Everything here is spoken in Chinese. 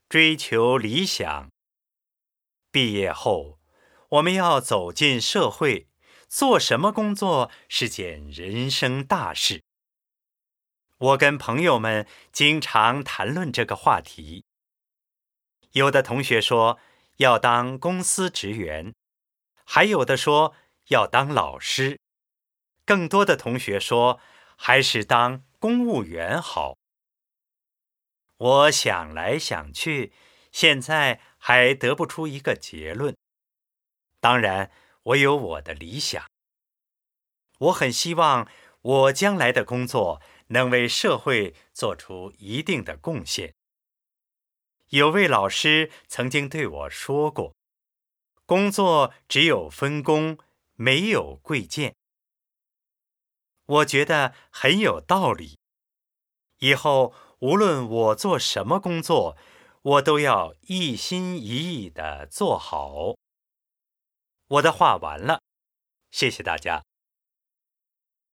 追求理想。毕业后，我们要走进社会，做什么工作是件人生大事。我跟朋友们经常谈论这个话题。有的同学说要当公司职员，还有的说要当老师，更多的同学说还是当公务员好。我想来想去，现在还得不出一个结论。当然，我有我的理想。我很希望我将来的工作能为社会做出一定的贡献。有位老师曾经对我说过，工作只有分工，没有贵贱。我觉得很有道理。以后无论我做什么工作，我都要一心一意地做好。我的话完了，谢谢大家。